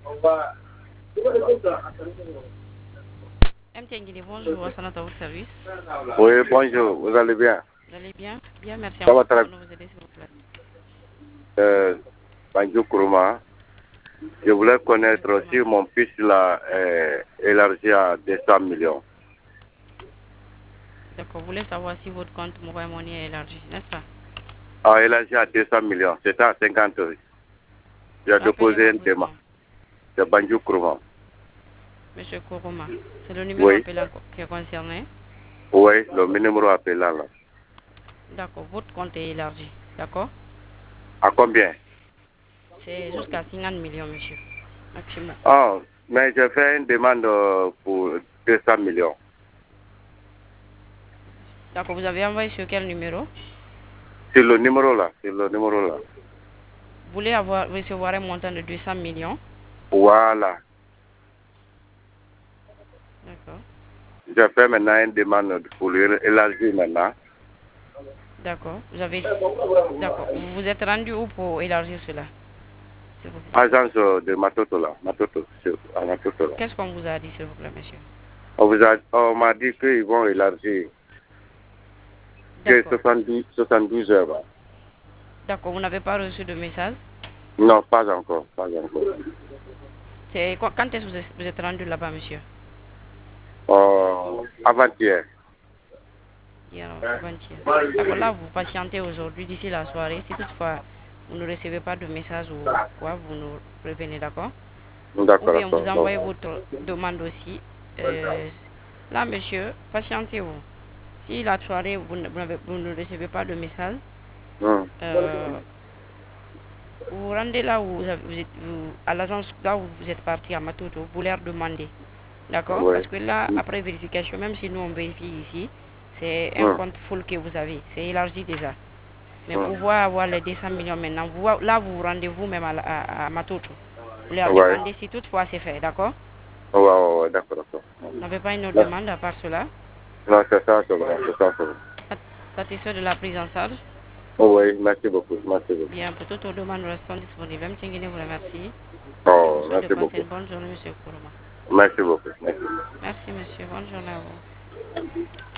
MTN, bonjour, à votre service. Oui, bonjour, vous allez bien? Vous allez bien? Bien, merci. Ça va très Comment vous aider, s'il vous plaît? Banjo Kuruma. Je voulais connaître Bonjour, si mon fils l'a élargi à 200 millions. d'accord, vous voulez savoir si votre compte Mobile Money est élargi, n'est-ce pas? Ah, élargi à 200 millions, c'était à 50. J'ai déposé Rappelez-moi une votre demande. nom, C'est Banjo Kuruma. Monsieur Koroma. C'est le numéro Oui, appelant qui est concerné. oui, le numéro appelant là. D'accord, votre compte est élargi, d'accord? À combien? C'est jusqu'à 50 millions, monsieur, maximum. Ah, mais j'ai fait une demande pour 200 millions. D'accord, vous avez envoyé sur quel numéro? C'est le numéro là, c'est le numéro là. Vous voulez recevoir un montant de 200 millions? Voilà. D'accord, J'ai fait maintenant une demande pour élargir maintenant. d'accord. D'accord. Vous vous êtes rendu où pour élargir cela, s'il vous plaît? Agence de Matoto là. Matoto, à Matoto là. Qu'est-ce qu'on vous a dit, s'il vous plaît, monsieur? On m'a dit qu'ils vont élargir. Que D'accord. 72 heures. Là. D'accord, vous n'avez pas reçu de message? Non, pas encore, pas encore. Quand est-ce que vous êtes rendu là-bas, monsieur? Avant-hier. Hier, avant-hier. D'accord, là, vous patientez aujourd'hui, d'ici la soirée. Si toutefois vous ne recevez pas de message ou quoi, vous nous prévenez, d'accord? Ou D'accord, bien d'accord. vous Bon. envoyez votre demande aussi. Là, monsieur, patientez-vous. Si la soirée, vous ne recevez pas de message, Hum. euh, vous vous rendez là où à l'agence, là où vous êtes parti à Matoto, vous leur demandez. D'accord? Ouais. Parce que là, après vérification, même si nous on vérifie ici, c'est un Hum. compte full que vous avez. C'est élargi déjà. Mais Hum. pour voir avoir les 200 millions maintenant, là vous vous rendez vous-même à Matoto. Vous leur Ouais. demandez si toutefois c'est fait. D'accord? Ouais, ouais, ouais, d'accord, d'accord. Vous n'avez pas une autre Non, demande à part cela? non, c'est ça, c'est vrai, c'est ça, c'est vrai. Satisfait de la prise en charge? Oh, oui, merci beaucoup, merci beaucoup. Bien, pour toutes vos demandes, nous restons disponibles. Même Tchéguiné vous remercie. Je vous Oh, souhaite de merci passer beaucoup. une bonne journée, monsieur Kourouma. Merci beaucoup, merci. Merci, monsieur. Bonne journée à vous.